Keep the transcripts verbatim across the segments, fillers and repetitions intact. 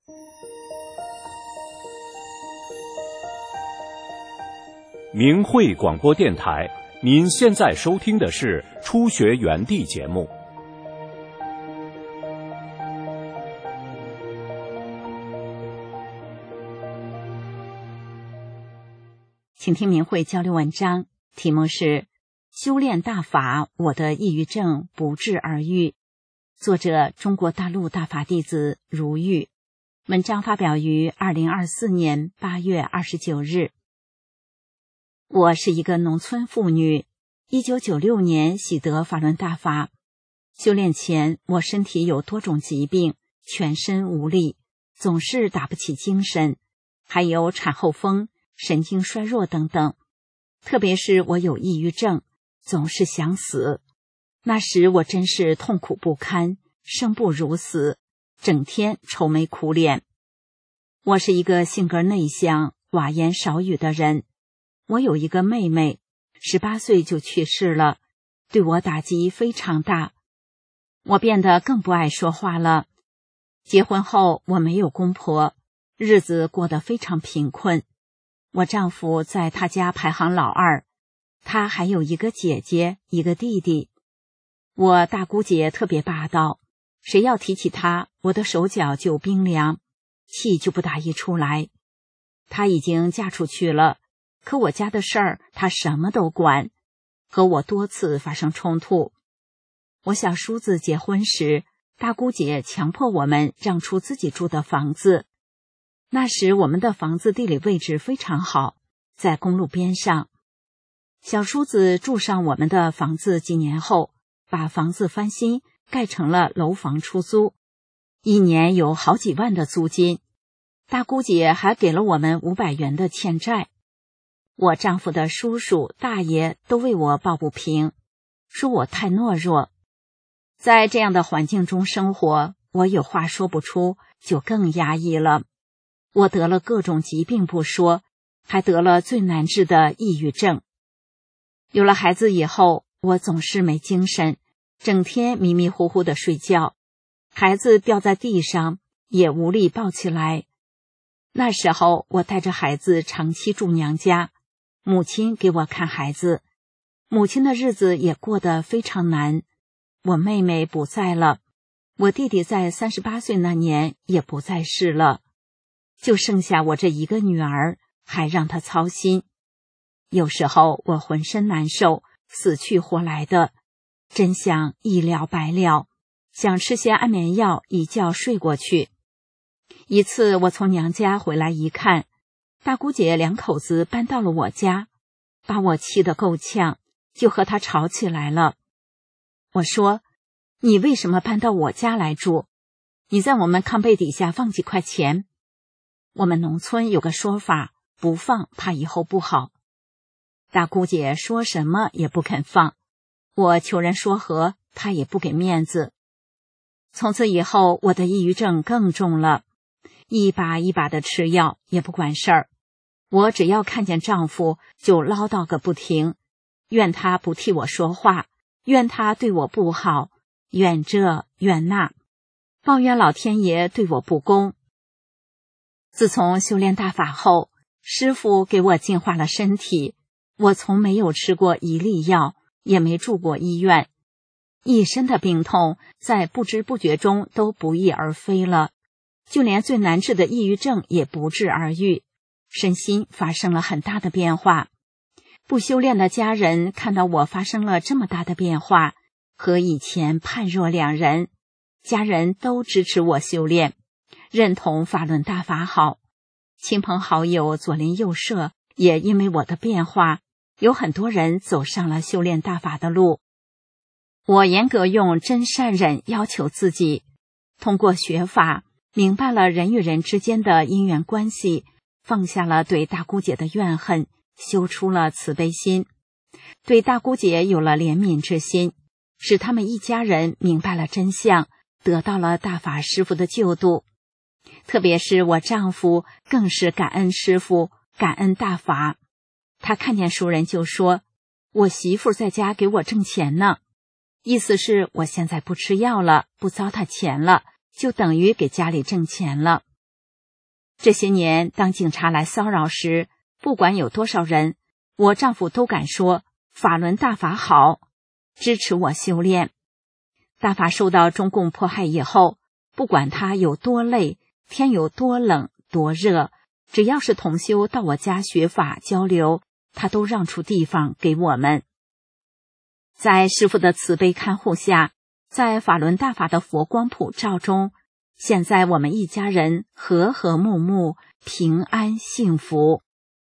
明慧广播电台，您现在收听的是初学园地节目。 请听明慧交流文章，题目是修炼大法，我的抑郁症不治而愈。作者中国大陆大法弟子如玉。文章发表于二零二四年八月二十九日。我是一个农村妇女，一九九六年喜得法轮大法。修炼前，我身体有多种疾病，全身无力，总是打不起精神，还有产后风、神经衰弱等等。特别是我有抑郁症，总是想死。那时我真是痛苦不堪，生不如死，整天愁眉苦脸。我是一个性格内向、寡言少语的人。我有一个妹妹，十八岁就去世了，对我打击非常大。我变得更不爱说话了。结婚后，我没有公婆，日子过得非常贫困。我丈夫在他家排行老二，他还有一个姐姐，一个弟弟。我大姑姐特别霸道，谁要提起她，我的手脚就冰凉，气就不打一处来。她已经嫁出去了，可我家的事儿她什么都管，和我多次发生冲突。我小叔子结婚时，大姑姐强迫我们让出自己住的房子。那时我们的房子地理位置非常好，在公路边上。小叔子住上我们的房子几年后，把房子翻新，盖成了楼房出租，一年有好几万的租金。大姑姐还给了我们五百元的欠债。我丈夫的叔叔、大爷都为我抱不平，说我太懦弱。在这样的环境中生活，我有话说不出，就更压抑了。我得了各种疾病不说，还得了最难治的抑郁症。有了孩子以后，我总是没精神，整天迷迷糊糊的睡觉，孩子掉在地上也无力抱起来。那时候我带着孩子长期住娘家，母亲给我看孩子，母亲的日子也过得非常难。我妹妹不在了，我弟弟在三十八岁那年也不在世了，就剩下我这一个女儿，还让她操心。有时候我浑身难受，死去活来的，真想一了百了，想吃些安眠药一觉睡过去。一次我从娘家回来一看，大姑姐两口子搬到了我家，把我气得够呛，就和她吵起来了。我说，你为什么搬到我家来住？你在我们炕被底下放几块钱。我们农村有个说法，不放怕以后不好。大姑姐说什么也不肯放，我求人说和，她也不给面子。从此以后，我的抑郁症更重了，一把一把的吃药，也不管事儿。我只要看见丈夫就唠叨个不停，怨他不替我说话，怨他对我不好，怨这怨那，抱怨老天爷对我不公。自从修炼大法后，师父给我净化了身体，我从没有吃过一粒药，也没住过医院，一身的病痛在不知不觉中都不翼而飞了，就连最难治的抑郁症也不治而愈，身心发生了很大的变化。不修炼的家人看到我发生了这么大的变化，和以前判若两人，家人都支持我修炼，认同法轮大法好。亲朋好友左邻右舍也因为我的变化，有很多人走上了修炼大法的路。我严格用真善忍要求自己，通过学法明白了人与人之间的因缘关系，放下了对大姑姐的怨恨，修出了慈悲心，对大姑姐有了怜悯之心，使他们一家人明白了真相，得到了大法师父的救度。特别是我丈夫更是感恩师父，感恩大法。他看见熟人就说，我媳妇在家给我挣钱呢，意思是我现在不吃药了，不糟蹋钱了，就等于给家里挣钱了。 这些年，当警察来骚扰时，不管有多少人，我丈夫都敢说法轮大法好，支持我修炼。大法受到中共迫害以后，不管他有多累，天有多冷多热，只要是同修到我家学法交流，他都让出地方给我们。在师父的慈悲看护下，在法轮大法的佛光普照中，现在我们一家人和和睦睦，平安幸福。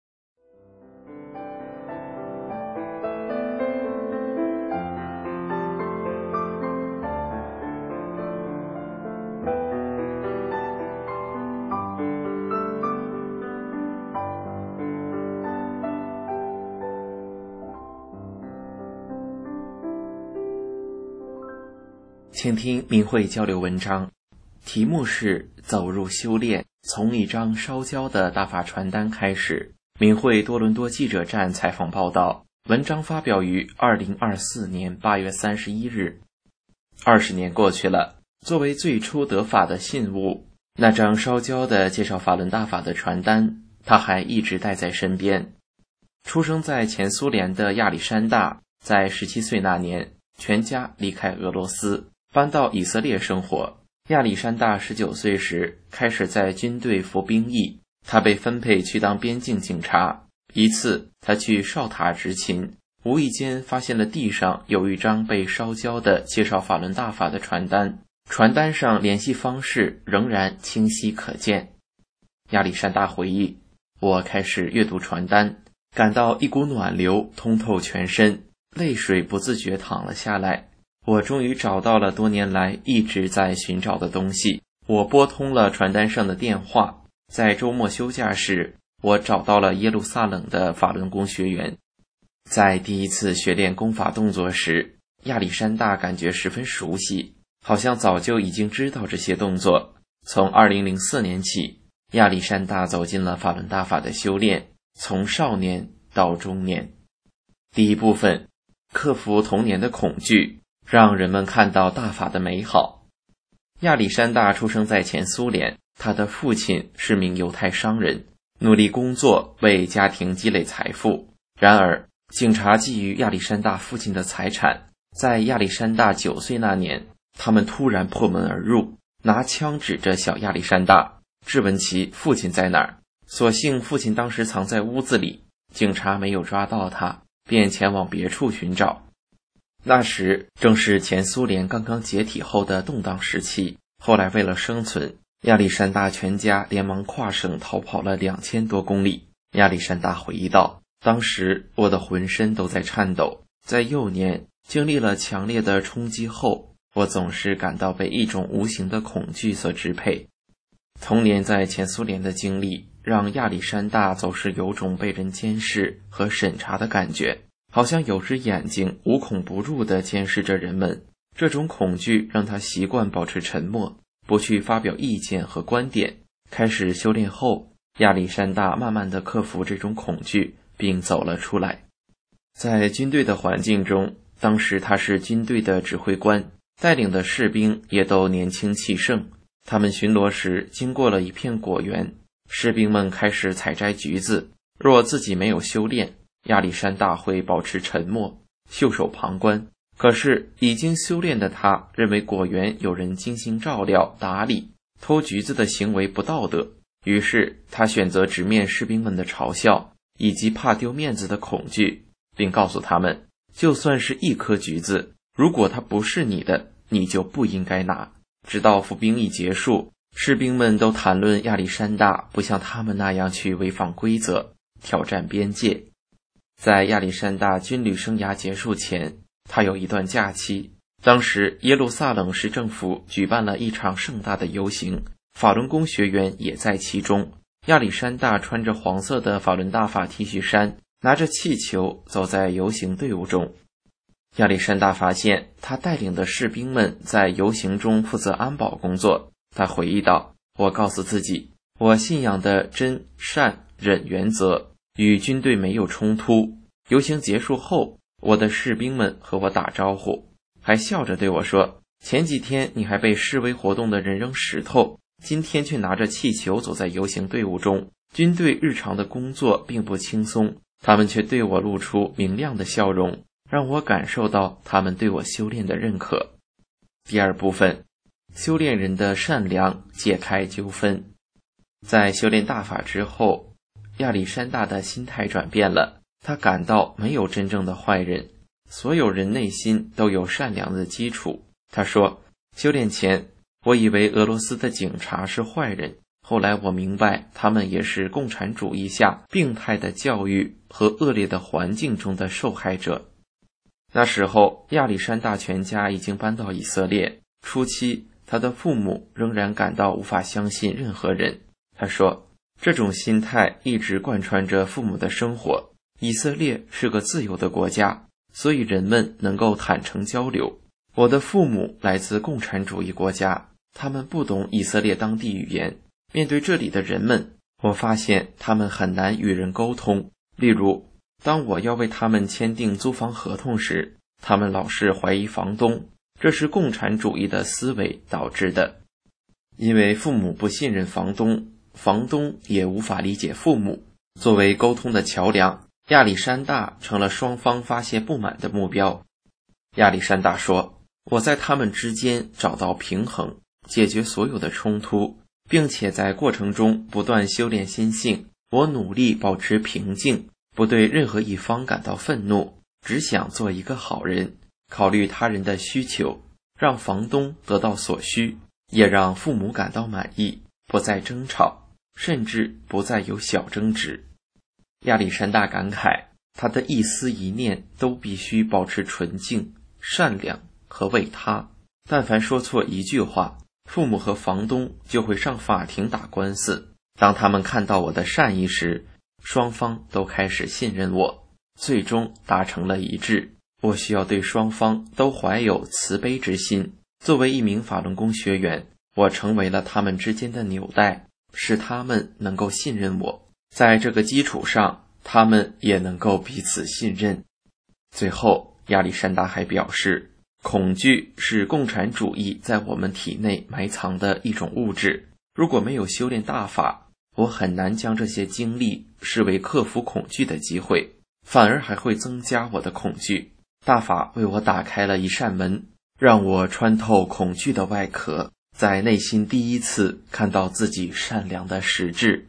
请听明慧交流文章，题目是走入修炼，从一张烧焦的大法传单开始。明慧多伦多记者站采访报道，文章发表于二零二四年八月三十一日。二十年过去了，作为最初得法的信物，那张烧焦的介绍法轮大法的传单，他还一直带在身边。出生在前苏联的亚历山大，在十七岁那年，全家离开俄罗斯，搬到以色列生活。亚历山大十九岁时开始在军队服兵役，他被分配去当边境警察。一次他去哨塔执勤，无意间发现了地上有一张被烧焦的介绍法轮大法的传单，传单上联系方式仍然清晰可见。亚历山大回忆，我开始阅读传单，感到一股暖流通透全身，泪水不自觉淌了下来。我终于找到了多年来一直在寻找的东西。我拨通了传单上的电话，在周末休假时，我找到了耶路撒冷的法轮功学员。在第一次学练功法动作时，亚历山大感觉十分熟悉，好像早就已经知道这些动作。从二零零四年起，亚历山大走进了法轮大法的修炼，从少年到中年。第一部分，克服童年的恐惧，让人们看到大法的美好。亚历山大出生在前苏联，他的父亲是名犹太商人，努力工作为家庭积累财富。然而，警察觊觎亚历山大父亲的财产，在亚历山大九岁那年，他们突然破门而入，拿枪指着小亚历山大，质问其父亲在哪儿。所幸父亲当时藏在屋子里，警察没有抓到他，便前往别处寻找。那时正是前苏联刚刚解体后的动荡时期，后来为了生存，亚历山大全家连忙跨省逃跑了两千多公里。亚历山大回忆道，当时我的浑身都在颤抖，在幼年经历了强烈的冲击后，我总是感到被一种无形的恐惧所支配。童年在前苏联的经历让亚历山大总是有种被人监视和审查的感觉，好像有只眼睛无孔不入地监视着人们。这种恐惧让他习惯保持沉默，不去发表意见和观点。开始修炼后，亚历山大慢慢地克服这种恐惧，并走了出来。在军队的环境中，当时他是军队的指挥官，带领的士兵也都年轻气盛。他们巡逻时经过了一片果园，士兵们开始采摘橘子。若自己没有修炼，亚历山大会保持沉默，袖手旁观。可是已经修炼的他认为果园有人精心照料打理，偷橘子的行为不道德，于是他选择直面士兵们的嘲笑以及怕丢面子的恐惧，并告诉他们，就算是一颗橘子，如果它不是你的，你就不应该拿。直到服兵役结束，士兵们都谈论亚历山大不像他们那样去违反规则，挑战边界。在亚历山大军旅生涯结束前，他有一段假期。当时耶路撒冷市政府举办了一场盛大的游行，法轮功学员也在其中。亚历山大穿着黄色的法轮大法 T 恤衫，拿着气球走在游行队伍中。亚历山大发现他带领的士兵们在游行中负责安保工作。他回忆道，我告诉自己，我信仰的真善忍原则与军队没有冲突。游行结束后，我的士兵们和我打招呼，还笑着对我说，前几天你还被示威活动的人扔石头， 今天却拿着气球走在游行队伍中。军队日常的工作并不轻松，他们却对我露出明亮的笑容，让我感受到他们对我修炼的认可。第二部分，修炼人的善良，解开纠纷。在修炼大法之后，亚历山大的心态转变了，他感到没有真正的坏人，所有人内心都有善良的基础。他说，修炼前，我以为俄罗斯的警察是坏人，后来我明白他们也是共产主义下病态的教育和恶劣的环境中的受害者。那时候，亚历山大全家已经搬到以色列，初期他的父母仍然感到无法相信任何人。他说，这种心态一直贯穿着父母的生活。以色列是个自由的国家，所以人们能够坦诚交流。我的父母来自共产主义国家，他们不懂以色列当地语言。面对这里的人们，我发现他们很难与人沟通。例如，当我要为他们签订租房合同时，他们老是怀疑房东，这是共产主义的思维导致的。因为父母不信任房东，房东也无法理解父母。作为沟通的桥梁，亚历山大成了双方发泄不满的目标。亚历山大说，我在他们之间找到平衡，解决所有的冲突，并且在过程中不断修炼心性。我努力保持平静，不对任何一方感到愤怒，只想做一个好人，考虑他人的需求，让房东得到所需，也让父母感到满意，不再争吵，甚至不再有小争执。亚历山大感慨，他的一思一念都必须保持纯净、善良和为他。但凡说错一句话，父母和房东就会上法庭打官司。当他们看到我的善意时，双方都开始信任我，最终达成了一致。我需要对双方都怀有慈悲之心。作为一名法轮功学员，我成为了他们之间的纽带，使他们能够信任我。在这个基础上，他们也能够彼此信任。最后，亚历山大还表示，恐惧是共产主义在我们体内埋藏的一种物质。如果没有修炼大法，我很难将这些经历视为克服恐惧的机会，反而还会增加我的恐惧。大法为我打开了一扇门，让我穿透恐惧的外壳，在内心第一次看到自己善良的实质。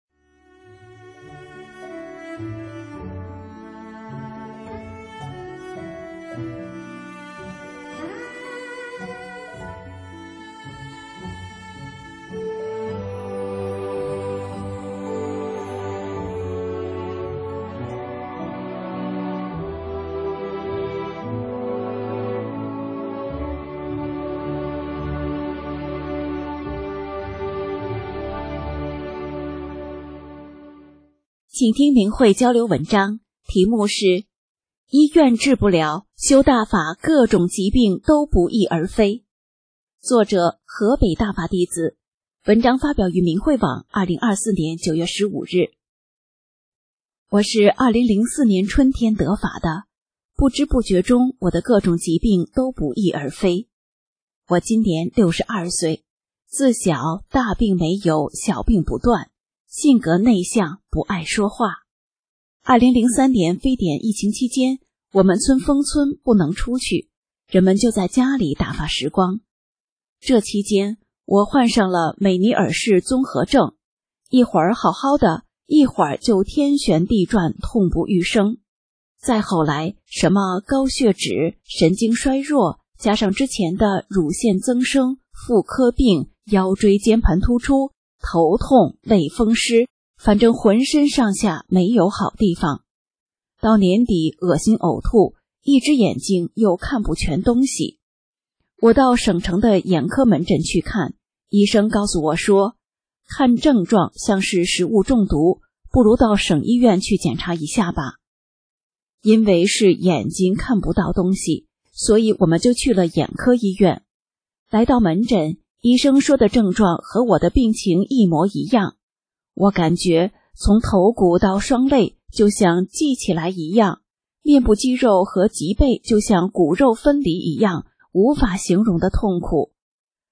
请听明慧交流文章，题目是医院治不了，修大法各种疾病都不翼而飞。作者河北大法弟子，文章发表于明慧网二零二四年九月十五日。我是二零零四年春天得法的，不知不觉中我的各种疾病都不翼而飞。我今年六十二岁，自小大病没有，小病不断，性格内向，不爱说话。二零零三年非典疫情期间，我们村封村不能出去，人们就在家里打发时光。这期间，我患上了美尼尔氏综合症，一会儿好好的，一会儿就天旋地转，痛不欲生。再后来，什么高血脂、神经衰弱，加上之前的乳腺增生、妇科病、腰椎间盘突出、头痛、类风湿，反正浑身上下没有好地方。到年底恶心呕吐，一只眼睛又看不全东西。我到省城的眼科门诊去看，医生告诉我说，看症状像是食物中毒，不如到省医院去检查一下吧。因为是眼睛看不到东西，所以我们就去了眼科医院。来到门诊，医生说的症状和我的病情一模一样，我感觉从头骨到双肋就像系起来一样，面部肌肉和脊背就像骨肉分离一样，无法形容的痛苦。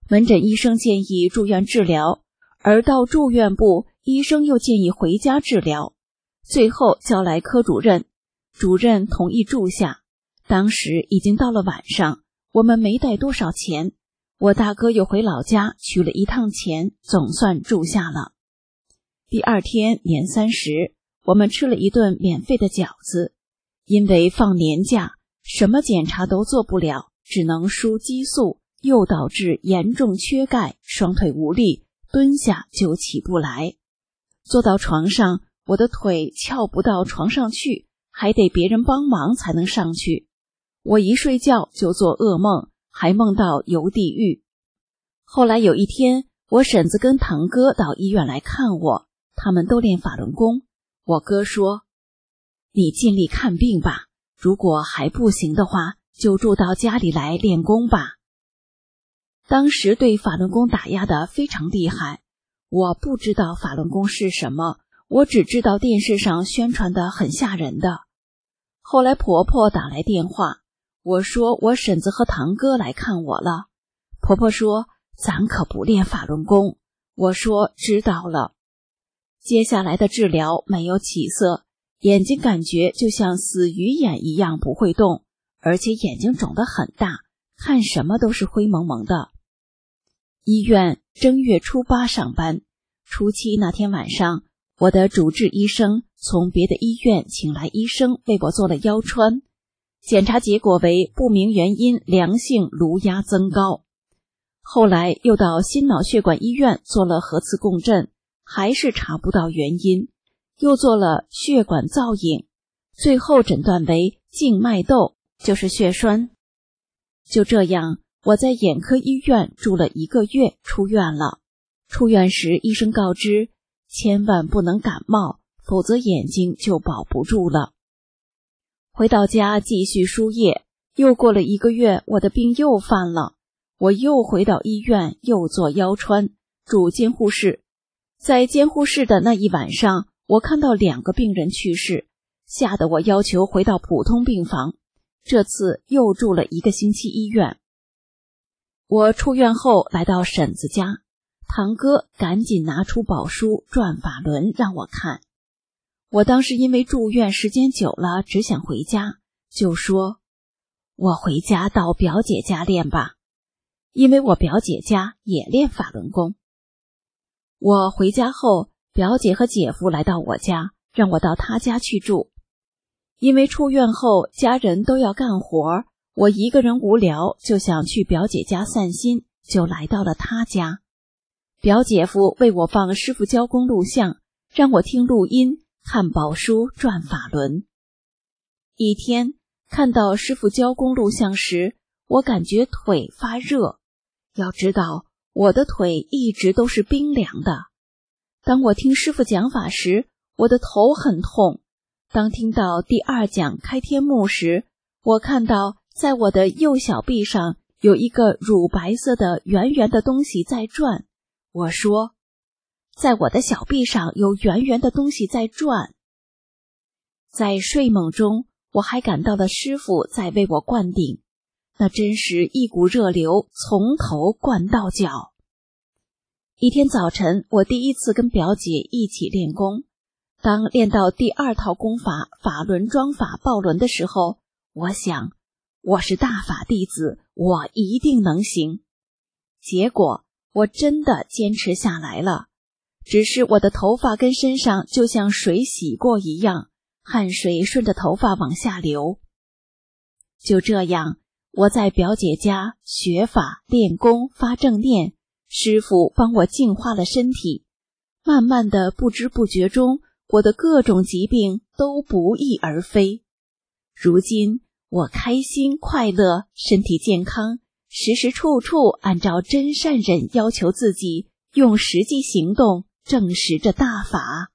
门诊医生建议住院治疗，而到住院部，医生又建议回家治疗。最后叫来科主任，主任同意住下。当时已经到了晚上，我们没带多少钱，我大哥又回老家取了一趟钱，总算住下了。第二天年三十，我们吃了一顿免费的饺子。因为放年假，什么检查都做不了，只能输激素，又导致严重缺钙，双腿无力，蹲下就起不来。坐到床上，我的腿翘不到床上去，还得别人帮忙才能上去。我一睡觉就做噩梦，还梦到游地狱。后来有一天，我婶子跟堂哥到医院来看我，他们都练法轮功。我哥说，你尽力看病吧，如果还不行的话，就住到家里来练功吧。当时对法轮功打压得非常厉害，我不知道法轮功是什么，我只知道电视上宣传的很吓人的。后来婆婆打来电话，我说我婶子和堂哥来看我了。婆婆说，咱可不练法轮功。我说知道了。接下来的治疗没有起色，眼睛感觉就像死鱼眼一样不会动，而且眼睛肿得很大，看什么都是灰蒙蒙的。医院正月初八上班，初七那天晚上，我的主治医生从别的医院请来医生为我做了腰穿，检查结果为不明原因良性颅压增高。后来又到心脑血管医院做了核磁共振，还是查不到原因，又做了血管造影，最后诊断为静脉窦，就是血栓。就这样，我在眼科医院住了一个月，出院了。出院时医生告知，千万不能感冒，否则眼睛就保不住了。回到家继续输液，又过了一个月，我的病又犯了，我又回到医院，又做腰穿，住监护室。在监护室的那一晚上，我看到两个病人去世，吓得我要求回到普通病房。这次又住了一个星期医院。我出院后来到婶子家，堂哥赶紧拿出宝书转法轮让我看。我当时因为住院时间久了，只想回家，就说我回家到表姐家练吧，因为我表姐家也练法轮功。我回家后，表姐和姐夫来到我家，让我到他家去住。因为出院后家人都要干活，我一个人无聊，就想去表姐家散心，就来到了他家。表姐夫为我放师父教功录像，让我听录音，看宝书转法轮。一天看到师父教功录像时，我感觉腿发热，要知道我的腿一直都是冰凉的。当我听师父讲法时，我的头很痛。当听到第二讲开天目时，我看到在我的右小臂上有一个乳白色的圆圆的东西在转。我说，在我的小臂上有圆圆的东西在转。在睡梦中，我还感到了师父在为我灌顶，那真是一股热流从头灌到脚。一天早晨，我第一次跟表姐一起练功。当练到第二套功法法轮桩法抱轮的时候，我想，我是大法弟子，我一定能行。结果我真的坚持下来了，只是我的头发跟身上就像水洗过一样，汗水顺着头发往下流。就这样，我在表姐家学法练功发正念，师父帮我净化了身体，慢慢的不知不觉中，我的各种疾病都不翼而飞。如今我开心快乐，身体健康，时时处处按照真善忍要求自己，用实际行动证实着大法。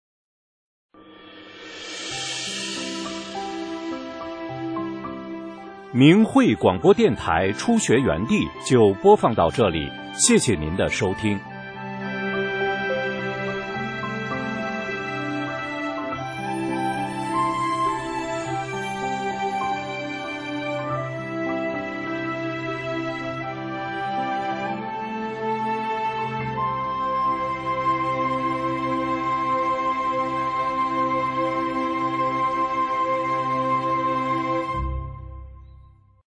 明慧广播电台初学园地就播放到这里，谢谢您的收听。